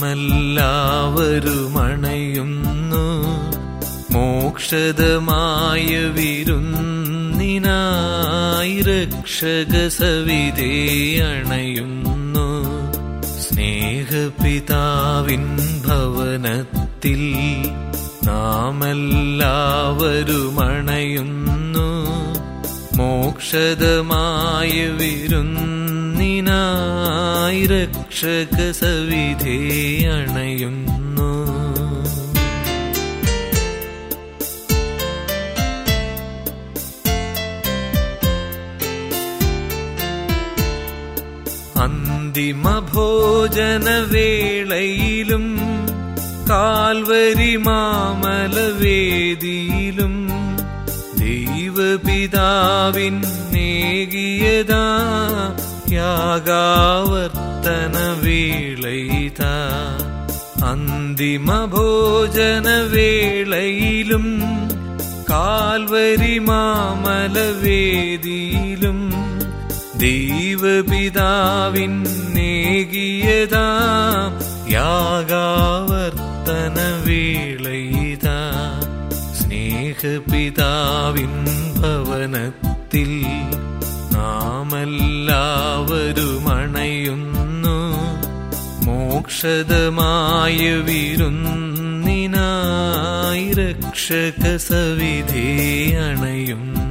നാമെല്ലാവരുമണയുന്നു മോക്ഷദമായ വിരുന്നിനായി രക്ഷകസവിധേ അണയുന്നു. സ്നേഹപിതാവിൻ ഭവനത്തിൽ നാമെല്ലാവരുമണയുന്നു മോക്ഷദമായ വിരുന്നിനായി രക്ഷകസവിധേ അണയുന്നു. അന്തിമഭോജനവേളയിലും കാൽവരി മാമലവേദിയിലും ദൈവപിതാവിൻ നേകിയതാ യാഗാവർത്തനവേളയിതാ. അന്തിമഭോജനവേളയിലും കാൽവരി മാമലവേദിയിലും ദൈവപിതാവിൻ നേകിയതാ യാഗാവർത്തനവേളയിതാ. സ്നേഹപിതാവിൻ ഭവനത്തിൽ നാമെല്ലാവരുമണയുന്നു മോക്ഷദമായ വിരുന്നിനായി രക്ഷകസവിധേ അണയുന്നു.